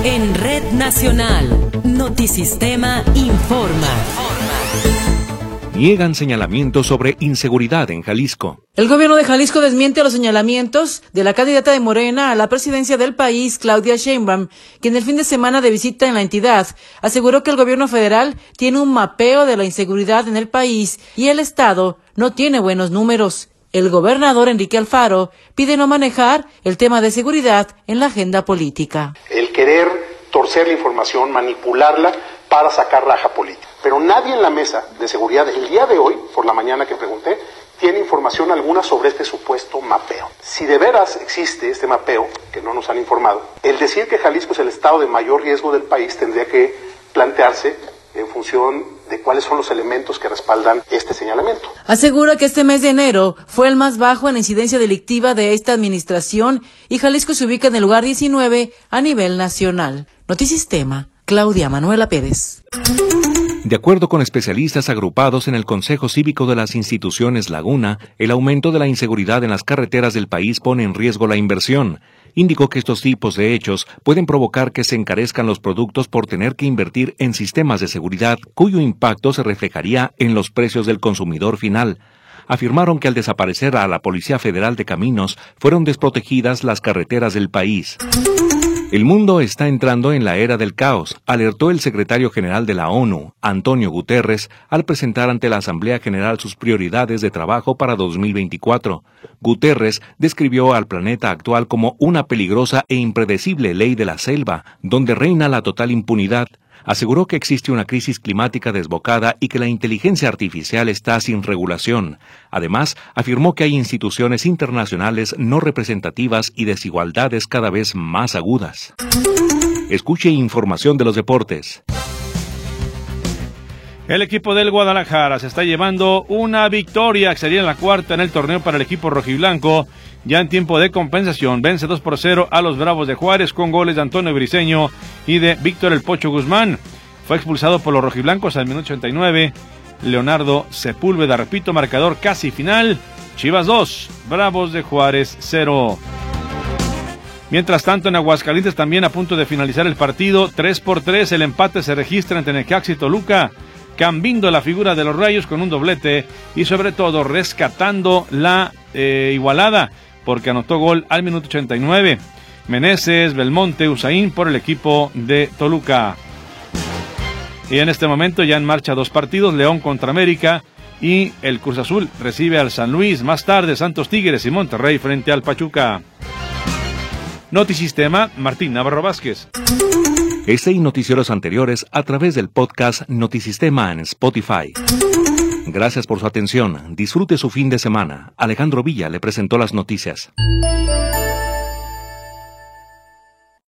En Red Nacional, Notisistema informa. Niegan señalamientos sobre inseguridad en Jalisco. El gobierno de Jalisco desmiente los señalamientos de la candidata de Morena a la presidencia del país, Claudia Sheinbaum, quien el fin de semana de visita en la entidad aseguró que el gobierno federal tiene un mapeo de la inseguridad en el país y el estado no tiene buenos números. El gobernador Enrique Alfaro pide no manejar el tema de seguridad en la agenda política. El querer torcer la información, manipularla para sacar raja política. Pero nadie en la mesa de seguridad, el día de hoy, por la mañana que pregunté, tiene información alguna sobre este supuesto mapeo. Si de veras existe este mapeo, que no nos han informado, el decir que Jalisco es el estado de mayor riesgo del país tendría que plantearse en función de cuáles son los elementos que respaldan este señalamiento. Asegura que este mes de enero fue el más bajo en la incidencia delictiva de esta administración y Jalisco se ubica en el lugar 19 a nivel nacional. Notisistema, Claudia Manuela Pérez. De acuerdo con especialistas agrupados en el Consejo Cívico de las Instituciones Laguna, el aumento de la inseguridad en las carreteras del país pone en riesgo la inversión. Indicó que estos tipos de hechos pueden provocar que se encarezcan los productos por tener que invertir en sistemas de seguridad, cuyo impacto se reflejaría en los precios del consumidor final. Afirmaron que al desaparecer a la Policía Federal de Caminos, fueron desprotegidas las carreteras del país. El mundo está entrando en la era del caos, alertó el secretario general de la ONU, Antonio Guterres, al presentar ante la Asamblea General sus prioridades de trabajo para 2024. Guterres describió al planeta actual como una peligrosa e impredecible ley de la selva, donde reina la total impunidad. Aseguró que existe una crisis climática desbocada y que la inteligencia artificial está sin regulación. Además, afirmó que hay instituciones internacionales no representativas y desigualdades cada vez más agudas. Escuche información de los deportes. El equipo del Guadalajara se está llevando una victoria, que sería la cuarta en el torneo para el equipo rojiblanco. Ya en tiempo de compensación, vence 2-0 a los Bravos de Juárez con goles de Antonio Briceño y de Víctor El Pocho Guzmán. Fue expulsado por los rojiblancos al minuto 89. Leonardo Sepúlveda, repito, marcador casi final. Chivas 2, Bravos de Juárez 0. Mientras tanto, en Aguascalientes también a punto de finalizar el partido, 3-3, el empate se registra entre Necaxa y Toluca, cambiando la figura de los Rayos con un doblete y sobre todo rescatando la igualada, porque anotó gol al minuto 89. Meneses, Belmonte, Usain por el equipo de Toluca. Y en este momento ya en marcha 2 partidos, León contra América y el Cruz Azul recibe al San Luis. Más tarde, Santos Tigres y Monterrey frente al Pachuca. Notisistema, Martín Navarro Vázquez. Este y noticieros anteriores a través del podcast Notisistema en Spotify. Gracias por su atención. Disfrute su fin de semana. Alejandro Villa le presentó las noticias.